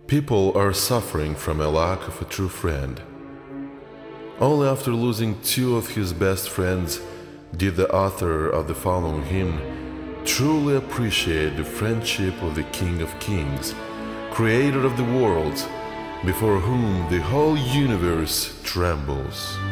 People are suffering from a lack of a true friend. Only after losing two of his best friends did the author of the following hymn truly appreciate the friendship of the King of Kings, creator of the world, before whom the whole universe trembles.